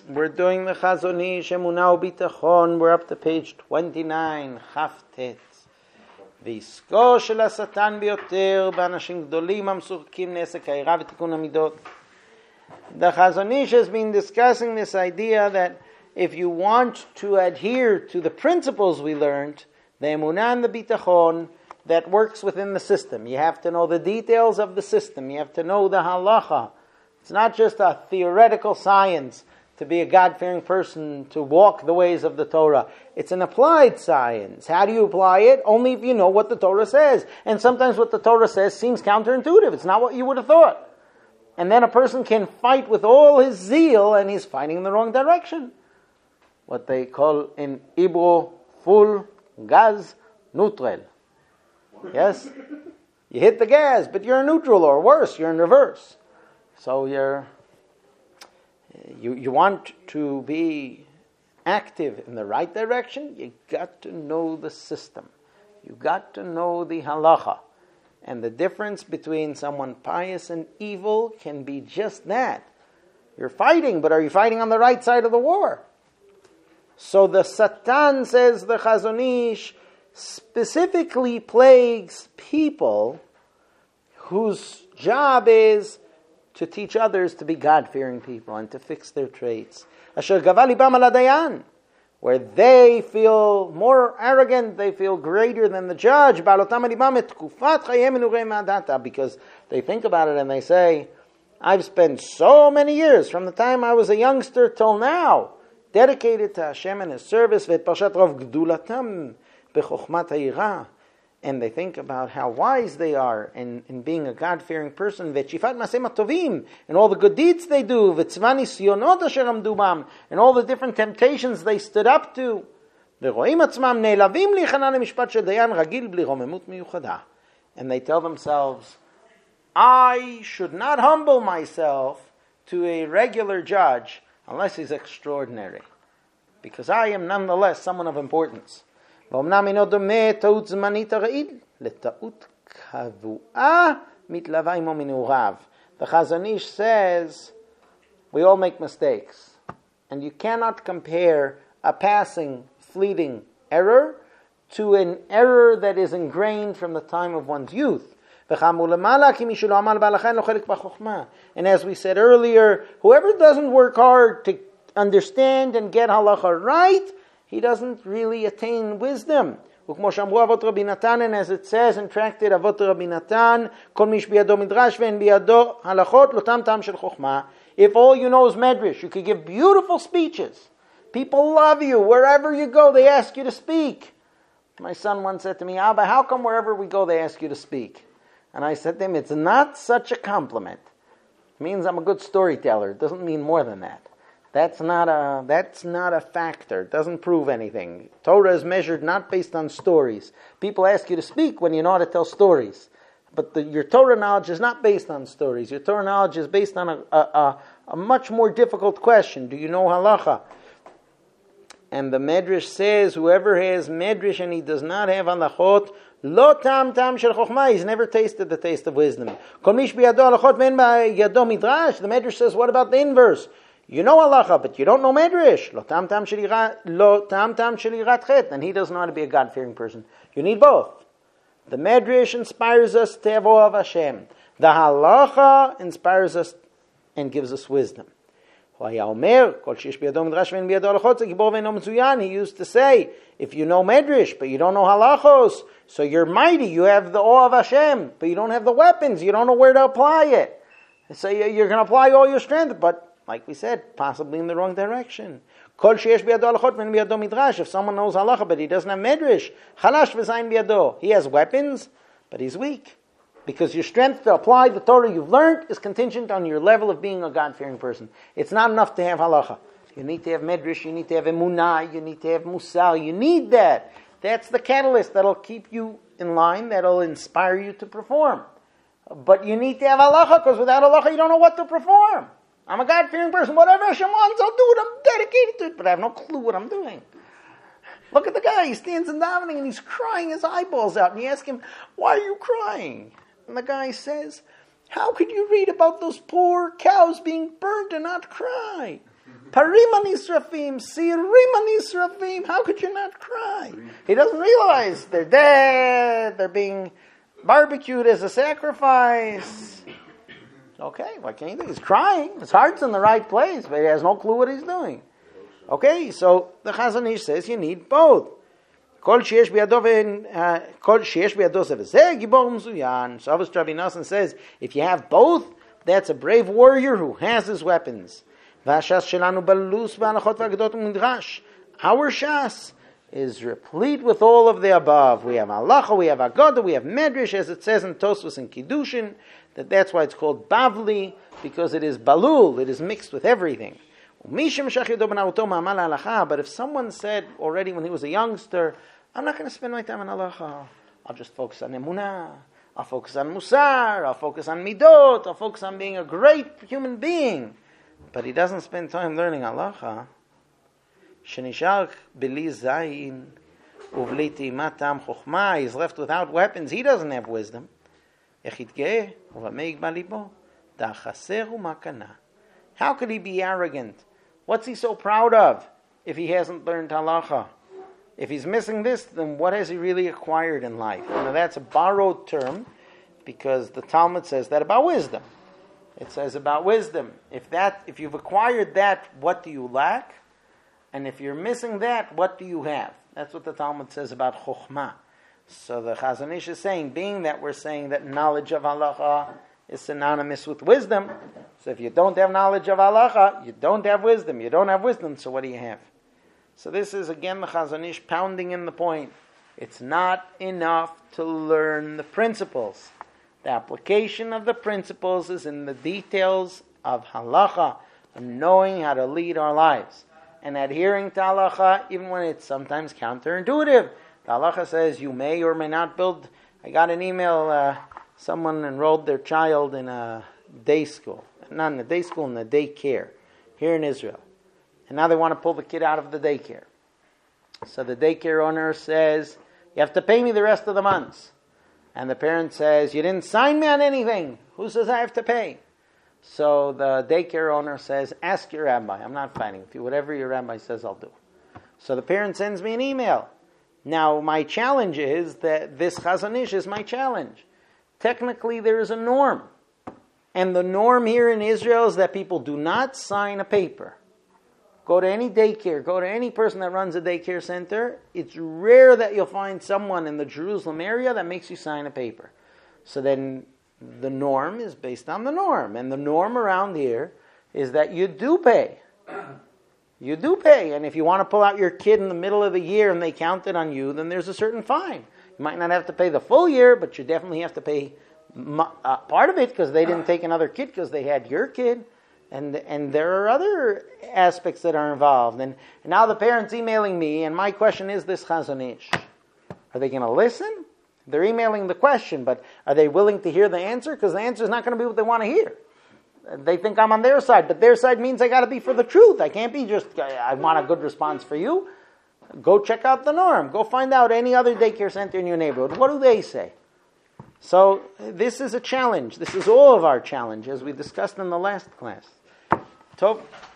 We're doing the Chazon Ish, Emunah U'Bitachon. We're up to page 29, Chavtet. ועסקו של השטן ביותר באנשים גדולים המשוחקים נעסק העירה ותיקון המידות. The Chazon Ish has been discussing this idea that if you want to adhere to the principles we learned, the Emunah and the Bitachon, that works within the system. You have to know the details of the system. You have to know the halacha. It's not just a theoretical science to be a God-fearing person, to walk the ways of the Torah. It's an applied science. How do you apply it? Only if you know what the Torah says. And sometimes what the Torah says seems counterintuitive. It's not what you would have thought. And then a person can fight with all his zeal and he's fighting in the wrong direction. What they call in Hebrew, full gas neutral. Yes? You hit the gas, but you're in neutral, or worse, you're in reverse. So you want to be active in the right direction, you got to know the system. You got to know the halacha. And the difference between someone pious and evil can be just that. You're fighting, but are you fighting on the right side of the war? So the Satan, says the Chazon Ish, specifically plagues people whose job is to teach others to be God-fearing people and to fix their traits. Asher gava libam al hadayan, where they feel more arrogant, they feel greater than the judge, because they think about it and they say, I've spent so many years, from the time I was a youngster till now, dedicated to Hashem and His service, and they think about how wise they are in being a God-fearing person, and all the good deeds they do, and all the different temptations they stood up to. And they tell themselves, I should not humble myself to a regular judge unless he's extraordinary, because I am nonetheless someone of importance. The Chazon Ish says we all make mistakes, and you cannot compare a passing, fleeting error to an error that is ingrained from the time of one's youth. And as we said earlier, whoever doesn't work hard to understand and get halacha right, he doesn't really attain wisdom. And as it says in Tractate Avot Rabbi Natan, if all you know is medrash, you could give beautiful speeches. People love you. Wherever you go, they ask you to speak. My son once said to me, Abba, how come wherever we go, they ask you to speak? And I said to him, it's not such a compliment. It means I'm a good storyteller. It doesn't mean more than that. That's not a factor. It doesn't prove anything. Torah is measured not based on stories. People ask you to speak when you know how to tell stories. But your Torah knowledge is not based on stories. Your Torah knowledge is based on a much more difficult question. Do you know halacha? And the Medrash says, whoever has Medrash and he does not have halachot, lo tam tam shel chokhmah, he's never tasted the taste of wisdom. Kol mish biyado halachot ve'en biyado midrash. The Medrash says, what about the inverse? You know halacha, but you don't know medrash. Lo tam tam shel yirat chet. And he doesn't know how to be a God-fearing person. You need both. The medrash inspires us to have awe of Hashem. The halacha inspires us and gives us wisdom. He used to say, if you know medrash, but you don't know halachos, so you're mighty, you have the awe of Hashem, but you don't have the weapons, you don't know where to apply it. So you're going to apply all your strength, but like we said, possibly in the wrong direction. If someone knows halacha, but he doesn't have medrash, he has weapons, but he's weak. Because your strength to apply the Torah you've learned is contingent on your level of being a God-fearing person. It's not enough to have halacha. You need to have medrash, you need to have emunah, you need to have musar, you need that. That's the catalyst that'll keep you in line, that'll inspire you to perform. But you need to have halacha, because without halacha you don't know what to perform. I'm a God-fearing person. Whatever Hashem wants, I'll do it. I'm dedicated to it. But I have no clue what I'm doing. Look at the guy. He stands in davening and he's crying his eyeballs out. And you ask him, why are you crying? And the guy says, how could you read about those poor cows being burnt and not cry? Parima nisrafim, sirima nisrafim. How could you not cry? He doesn't realize they're dead. They're being barbecued as a sacrifice. Okay, what can you do? He's crying. His heart's in the right place, but he has no clue what he's doing. Okay, so the Chazon Ish says you need both. Kol sheyesh biyado zeh gibor mzuyan. So Avos Rabbi Nosson says, if you have both, that's a brave warrior who has his weapons. V'hashas shelanu balus v'anachot v'agadot u'midrash. Our shas is replete with all of the above. We have halacha, we have agadah, we have medrash, as it says in Tosfos and Kiddushin, that's why it's called Bavli, because it is balul, it is mixed with everything. But if someone said already when he was a youngster, I'm not going to spend my time on halacha, I'll just focus on emunah, I'll focus on musar, I'll focus on midot, I'll focus on being a great human being, but he doesn't spend time learning halacha, shenishar bili zayin uvli timat tam chokhmah, he's left without weapons, he doesn't have wisdom. How could he be arrogant? What's he so proud of if he hasn't learned halacha? If he's missing this, then what has he really acquired in life? Now that's a borrowed term, because the Talmud says that about wisdom. It says about wisdom. If you've acquired that, what do you lack? And if you're missing that, what do you have? That's what the Talmud says about chokhmah. So the Chazon Ish is saying, being that we're saying that knowledge of halacha is synonymous with wisdom, so if you don't have knowledge of halacha, you don't have wisdom. You don't have wisdom, so what do you have? So this is again the Chazon Ish pounding in the point. It's not enough to learn the principles. The application of the principles is in the details of halacha, and knowing how to lead our lives. And adhering to halacha, even when it's sometimes counterintuitive. The halacha says you may or may not build. I got an email, someone enrolled their child in a day school. Not in a day school, in a daycare here in Israel. And now they want to pull the kid out of the daycare. So the daycare owner says, you have to pay me the rest of the months. And the parent says, you didn't sign me on anything. Who says I have to pay? So the daycare owner says, ask your rabbi. I'm not fighting with you. Whatever your rabbi says, I'll do. So the parent sends me an email. Now, my challenge is that this Chazon Ish is my challenge. Technically, there is a norm. And the norm here in Israel is that people do not sign a paper. Go to any daycare, go to any person that runs a daycare center. It's rare that you'll find someone in the Jerusalem area that makes you sign a paper. So then the norm is based on the norm. And the norm around here is that you do pay. You do pay, and if you want to pull out your kid in the middle of the year and they count it on you, then there's a certain fine. You might not have to pay the full year, but you definitely have to pay part of it because they didn't take another kid because they had your kid, and there are other aspects that are involved. And now the parent's emailing me, and my question is this, Chazon Ish. Are they going to listen? They're emailing the question, but are they willing to hear the answer? Because the answer is not going to be what they want to hear. They think I'm on their side, but their side means I got to be for the truth. I can't be just, I want a good response for you. Go check out the norm. Go find out any other daycare center in your neighborhood. What do they say? So this is a challenge. This is all of our challenge, as we discussed in the last class. Tov.